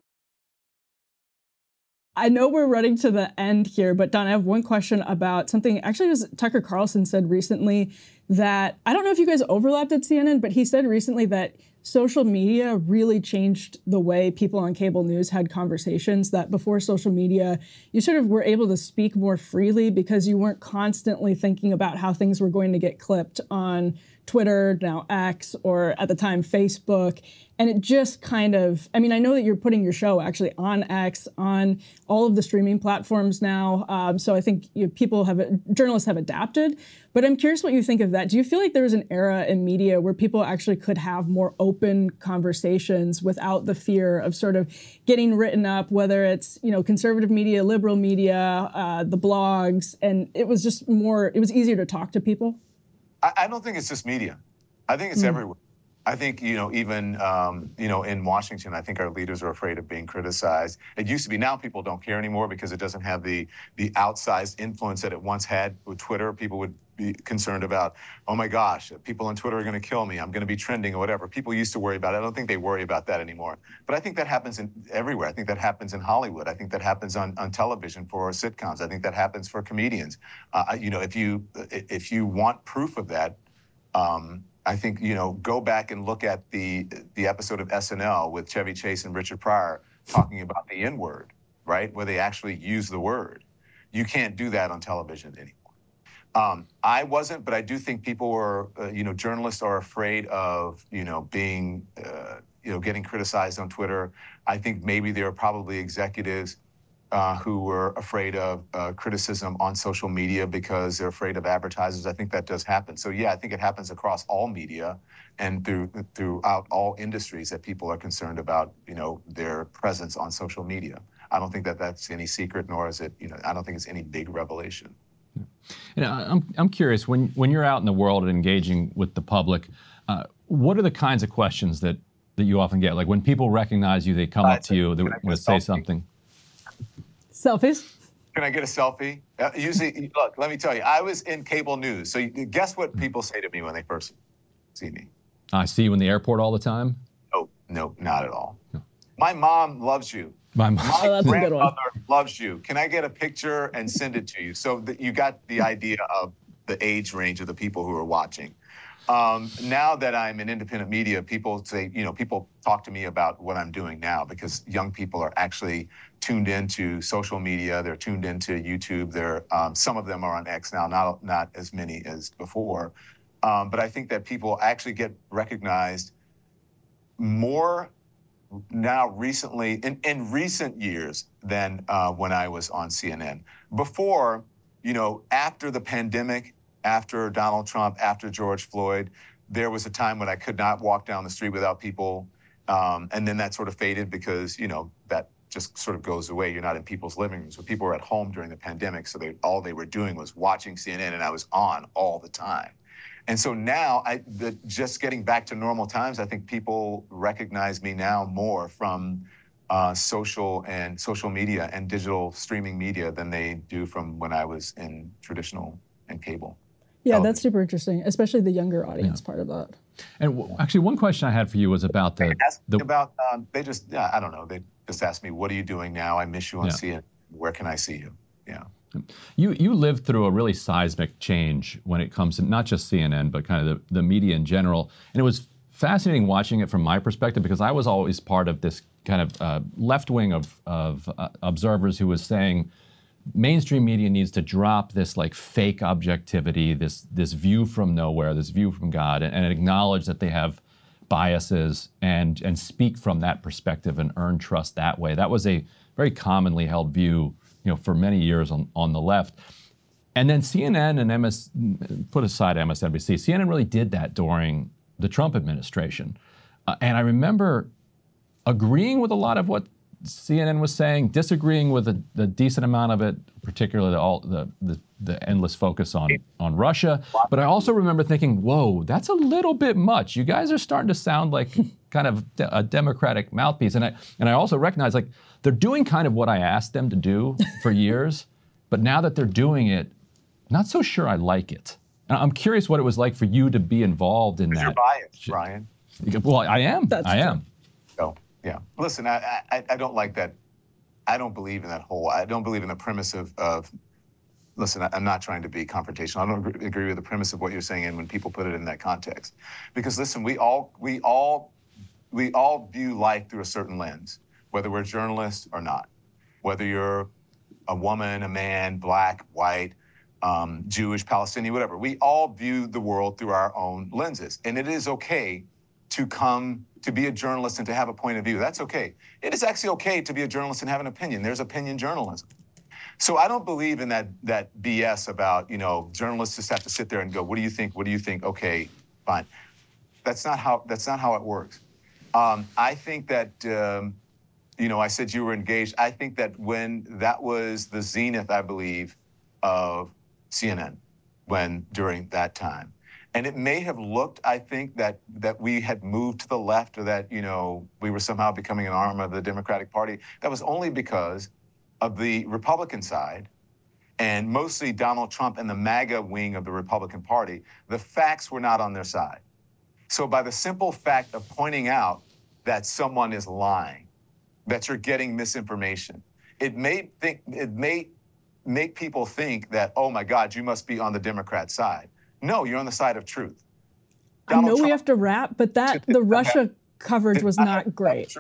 I know we're running to the end here, but Don, I have one question about something. Actually, it was Tucker Carlson said recently that, I don't know if you guys overlapped at C N N, but he said recently that social media really changed the way people on cable news had conversations, that before social media, you sort of were able to speak more freely because you weren't constantly thinking about how things were going to get clipped on Twitter, now X, or at the time Facebook. And it just kind of, I mean, I know that you're putting your show actually on X, on all of the streaming platforms now. Um, so I think you know, people have, journalists have adapted. But I'm curious what you think of that. Do you feel like there was an era in media where people actually could have more open conversations without the fear of sort of getting written up, whether it's, you know, conservative media, liberal media, uh, the blogs, and it was just more, it was easier to talk to people? I, I don't think it's just media. I think it's mm. everywhere. I think, you know, even, um, you know, in Washington, I think our leaders are afraid of being criticized. It used to be, now people don't care anymore because it doesn't have the the outsized influence that it once had with Twitter. People would be concerned about, oh my gosh, people on Twitter are going to kill me. I'm going to be trending or whatever. People used to worry about it. I don't think they worry about that anymore. But I think that happens in everywhere. I think that happens in Hollywood. I think that happens on, on television for sitcoms. I think that happens for comedians. Uh, you know, if you if you want proof of that, um, I think, you know, go back and look at the the episode of S N L with Chevy Chase and Richard Pryor talking about the N-word, right? Where they actually use the word. You can't do that on television anymore. Um, I wasn't, but I do think people were, uh, you know, journalists are afraid of, you know, being, uh, you know, getting criticized on Twitter. I think maybe there are probably executives Uh, who were afraid of uh, criticism on social media because they're afraid of advertisers. I think that does happen. So yeah, I think it happens across all media and through throughout all industries that people are concerned about, you know, their presence on social media. I don't think that that's any secret, nor is it, you know, I don't think it's any big revelation. You know, I'm I'm curious, when when you're out in the world and engaging with the public, uh, what are the kinds of questions that that you often get? Like when people recognize you, they come uh, up to you, they want to say something. Selfies? Can I get a selfie? Uh, usually, look, let me tell you, I was in cable news. So you, guess what people say to me when they first see me? I see you in the airport all the time? No, no, not at all. No. My mom loves you. My mom. My oh, that's grandmother a good one. loves you. Can I get a picture and send it to you? So that you got the idea of the age range of the people who are watching. Um, now that I'm in independent media, people say, you know, people talk to me about what I'm doing now because young people are actually tuned into social media. They're tuned into YouTube. They're, um, some of them are on X now, not, not as many as before. Um, but I think that people actually get recognized more now recently, in, in recent years than uh, when I was on C N N. Before, you know, after the pandemic, after Donald Trump, after George Floyd, there was a time when I could not walk down the street without people. Um, and then that sort of faded because, you know, that just sort of goes away. You're not in people's living rooms. So people were at home during the pandemic, so they, all they were doing was watching C N N, and I was on all the time. And so now, I, the, just getting back to normal times, I think people recognize me now more from uh, social and social media and digital streaming media than they do from when I was in traditional and cable. Yeah, television. That's super interesting, especially the younger audience yeah. part of that. And w- actually, one question I had for you was about the... the about um, they just, yeah, I don't know, they just asked me, what are you doing now? I miss you on yeah. C N N. Where can I see you? Yeah. You you lived through a really seismic change when it comes to not just C N N, but kind of the, the media in general. And it was fascinating watching it from my perspective because I was always part of this kind of uh, left wing of, of uh, observers who was saying mainstream media needs to drop this like fake objectivity, this this view from nowhere, this view from God, and, and acknowledge that they have biases and and speak from that perspective and earn trust that way. That was a very commonly held view, you know, for many years on, on the left. And then C N N and M S, put aside M S N B C, C N N really did that during the Trump administration. Uh, and I remember agreeing with a lot of what C N N was saying, disagreeing with a, a decent amount of it, particularly the, all, the, the, the endless focus on, on Russia. But I also remember thinking, whoa, that's a little bit much. You guys are starting to sound like kind of a Democratic mouthpiece. And I, and I also recognize, like, they're doing kind of what I asked them to do for years, but now that they're doing it, not so sure I like it. And I'm curious what it was like for you to be involved in that. You're biased, Brian. Well, I am. That's I true. am. So, yeah. Listen, I, I I don't like that. I don't believe in that whole, I don't believe in the premise of, of listen, I, I'm not trying to be confrontational. I don't agree, agree with the premise of what you're saying and when people put it in that context. Because listen, we all, we all, we all view life through a certain lens, whether we're journalists or not, whether you're a woman, a man, black, white, um, Jewish, Palestinian, whatever. We all view the world through our own lenses. And it is okay to come, to be a journalist and to have a point of view. That's okay. It is actually okay to be a journalist and have an opinion. There's opinion journalism. So I don't believe in that that B S about, you know, journalists just have to sit there and go, what do you think? What do you think? Okay, fine. That's not how, that's not how it works. Um, I think that, um, you know, I said you were engaged. I think that when that was the zenith, I believe, of C N N, when during that time. And it may have looked, I think, that that we had moved to the left or that, you know, we were somehow becoming an arm of the Democratic Party. That was only because of the Republican side and mostly Donald Trump and the MAGA wing of the Republican Party. The facts were not on their side. So by the simple fact of pointing out that someone is lying, that you're getting misinformation, it may think, it may make people think that, oh my God, you must be on the Democrat side. No, you're on the side of truth. Donald I know Trump, we have to wrap, but that the Russia coverage was not great.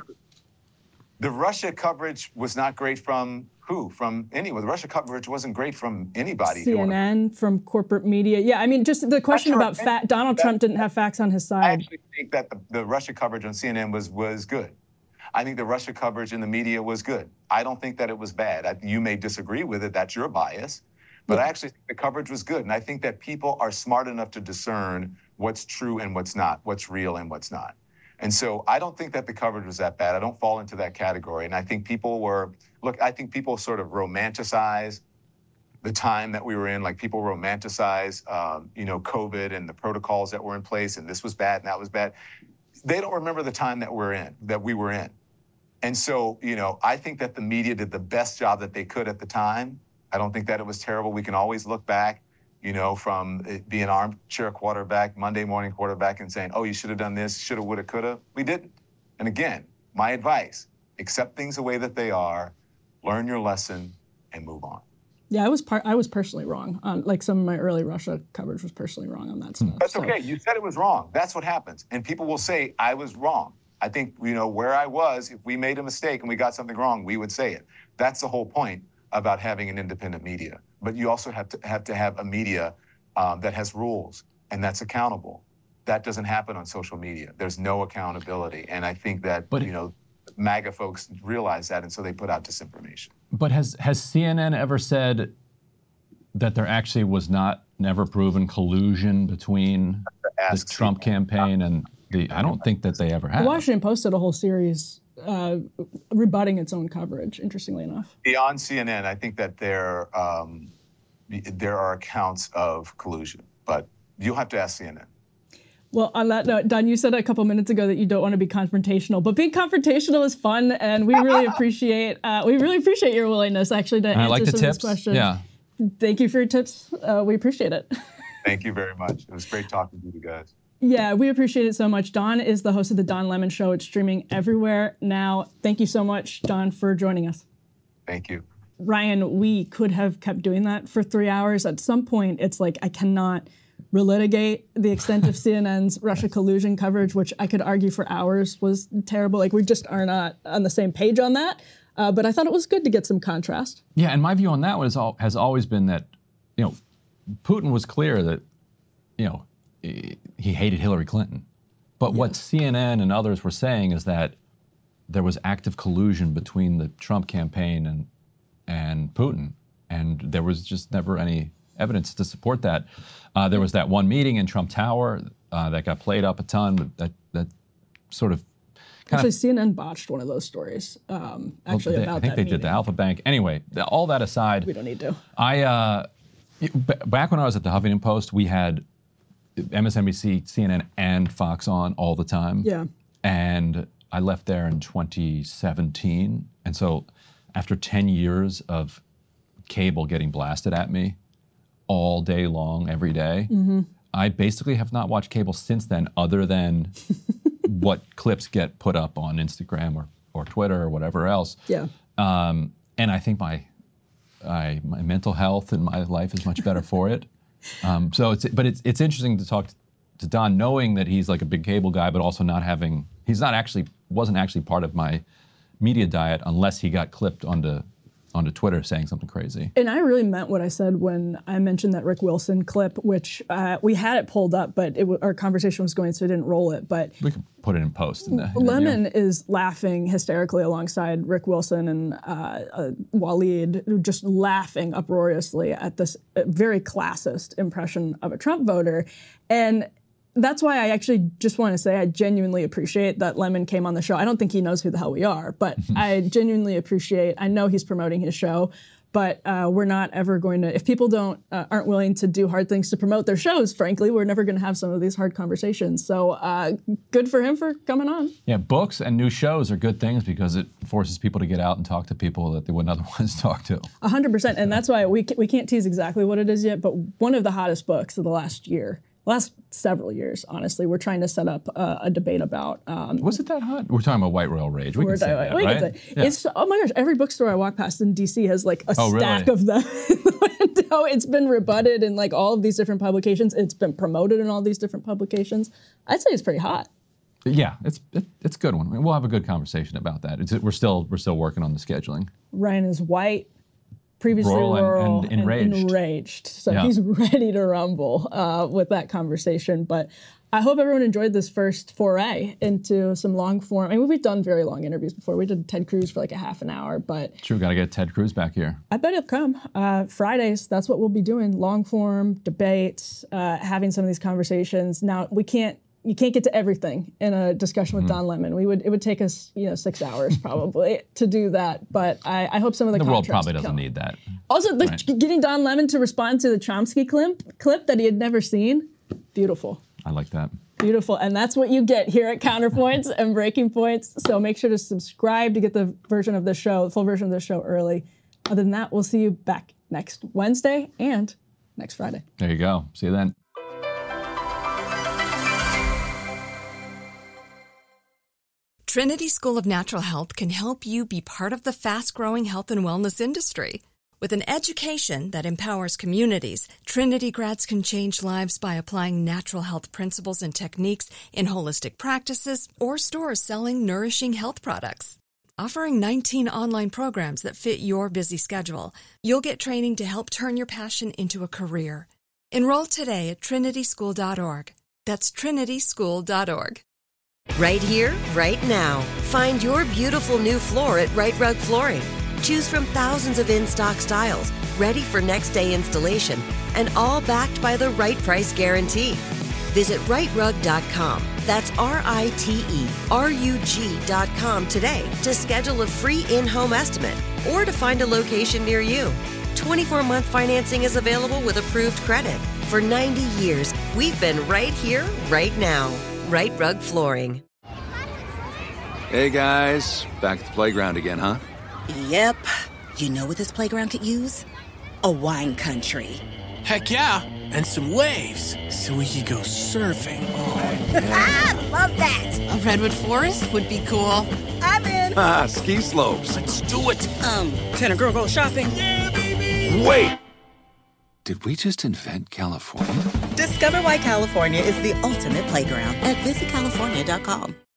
The Russia coverage was not great from who? From anyone. The Russia coverage wasn't great from anybody. C N N, from corporate media. Yeah, I mean, just the question about fa- Donald that, Trump didn't have facts on his side. I actually think that the, the Russia coverage on C N N was was good. I think the Russia coverage in the media was good. I don't think that it was bad. I, you may disagree with it. That's your bias. But yeah. I actually think the coverage was good. And I think that people are smart enough to discern what's true and what's not, what's real and what's not. And so I don't think that the coverage was that bad. I don't fall into that category. And I think people were, look, I think people sort of romanticize the time that we were in. Like people romanticize, um, you know, COVID and the protocols that were in place. And this was bad and that was bad. They don't remember the time that we're in, that we were in. And so, you know, I think that the media did the best job that they could at the time. I don't think that it was terrible. We can always look back, you know, from it being armchair quarterback, Monday morning quarterback, and saying, oh, you should have done this, should have, would have, could have. We didn't. And again, my advice, accept things the way that they are, learn your lesson, and move on. Yeah, I was par- I was personally wrong. On, like some of my early Russia coverage was personally wrong on that stuff. That's so. okay. You said it was wrong. That's what happens. And people will say, I was wrong. I think, you know, where I was, if we made a mistake and we got something wrong, we would say it. That's the whole point about having an independent media. But you also have to have to have a media um, that has rules and that's accountable. That doesn't happen on social media. There's no accountability. And I think that, but, you know, MAGA folks realize that, and so they put out disinformation. But has has C N N ever said, that there actually was not never proven collusion between the Trump campaign and the, I don't think that they ever have. The Washington Post did a whole series uh, rebutting its own coverage, interestingly enough. Beyond C N N, I think that there, um, there are accounts of collusion, but you'll have to ask C N N. Well, on that note, Don, you said a couple minutes ago that you don't want to be confrontational, but being confrontational is fun, and we really appreciate uh, we really appreciate your willingness actually to and answer I like the some tips. of these questions. Yeah. Thank you for your tips. Uh, we appreciate it. Thank you very much. It was great talking to you guys. Yeah, we appreciate it so much. Don is the host of the Don Lemon Show. It's streaming everywhere now. Thank you so much, Don, for joining us. Thank you. Ryan, we could have kept doing that for three hours. At some point, it's like I cannot relitigate the extent of C N N's Russia collusion coverage, which I could argue for hours was terrible. Like, we just are not on the same page on that. Uh, but I thought it was good to get some contrast. Yeah, and my view on that was all, has always been that, you know, Putin was clear that, you know, he hated Hillary Clinton. But yeah. what C N N and others were saying is that there was active collusion between the Trump campaign and and Putin, and there was just never any evidence to support that. Uh, there was that one meeting in Trump Tower uh, that got played up a ton, but that that sort of kind actually of, C N N botched one of those stories. Um, actually, well, they, about I think that they meeting. did the Alpha Bank. Anyway, all that aside, we don't need to. I uh, back when I was at the Huffington Post, we had M S N B C, C N N, and Fox on all the time. Yeah. And I left there in twenty seventeen, and so after ten years of cable getting blasted at me all day long, every day, mm-hmm. I basically have not watched cable since then, other than what clips get put up on Instagram or, or Twitter or whatever else. Yeah. Um, and I think my, I, my mental health and my life is much better for it. Um, so it's, but it's it's interesting to talk to, to Don, knowing that he's like a big cable guy, but also not having, he's not actually, wasn't actually part of my media diet unless he got clipped onto onto Twitter saying something crazy. And I really meant what I said when I mentioned that Rick Wilson clip, which uh, we had it pulled up, but it w- our conversation was going, so I didn't roll it. But we can put it in post. In the, in Lemon the, is laughing hysterically alongside Rick Wilson and uh, uh, Waleed, just laughing uproariously at this very classist impression of a Trump voter. And that's why I actually just want to say I genuinely appreciate that Lemon came on the show. I don't think he knows who the hell we are, but I genuinely appreciate, I know he's promoting his show, but uh, we're not ever going to, if people don't uh, aren't willing to do hard things to promote their shows, frankly, we're never going to have some of these hard conversations. So uh, good for him for coming on. Yeah, books and new shows are good things because it forces people to get out and talk to people that they wouldn't otherwise talk to. A hundred percent, and that's why we, we can't tease exactly what it is yet, but one of the hottest books of the last year, last several years, honestly, we're trying to set up uh, a debate about. Um, Was it that hot? We're talking about White Royal Rage. We can say that, we right? Can say. Yeah. It's oh my gosh! Every bookstore I walk past in D C has like a oh, stack really? of them in the window. It's been rebutted in like all of these different publications. It's been promoted in all these different publications. I'd say it's pretty hot. Yeah, it's it, it's a good one. We'll have a good conversation about that. It's, we're still we're still working on the scheduling. Ryan is white. Previously rural and, rural and enraged. and enraged. So yeah. he's ready to rumble uh, with that conversation. But I hope everyone enjoyed this first foray into some long form. I mean, we've done very long interviews before. We did Ted Cruz for like a half an hour, but True, got to get Ted Cruz back here. I bet he'll come. Uh, Fridays, that's what we'll be doing. Long form debates, uh, having some of these conversations. Now, we can't You can't get to everything in a discussion with mm-hmm. Don Lemon. We would it would take us you know six hours probably to do that. But I, I hope some of the the world probably come. doesn't need that. Also, the, right. getting Don Lemon to respond to the Chomsky clip clip that he had never seen, beautiful. I like that. Beautiful, and that's what you get here at Counterpoints and Breaking Points. So make sure to subscribe to get the version of the show, the full version of the show early. Other than that, we'll see you back next Wednesday and next Friday. There you go. See you then. Trinity School of Natural Health can help you be part of the fast-growing health and wellness industry. With an education that empowers communities, Trinity grads can change lives by applying natural health principles and techniques in holistic practices or stores selling nourishing health products. Offering nineteen online programs that fit your busy schedule, you'll get training to help turn your passion into a career. Enroll today at trinity school dot org. That's trinity school dot org. Right here, right now. Find your beautiful new floor at Right Rug Flooring. Choose from thousands of in-stock styles, ready for next day installation, and all backed by the right price guarantee. Visit right rug dot com. That's R I T E R U G dot com today to schedule a free in-home estimate or to find a location near you. twenty-four month financing is available with approved credit. For ninety years, we've been right here, right now. Right Rug Flooring. Hey guys, back at the playground again, huh? Yep. You know what this playground could use? A wine country. Heck yeah, and some waves so we could go surfing. Oh, ah, love that. A redwood forest would be cool. I'm in. Ah, ski slopes. Let's do it. Um, can a girl go shopping? Yeah, baby. Wait. Did we just invent California? Discover why California is the ultimate playground at visit california dot com.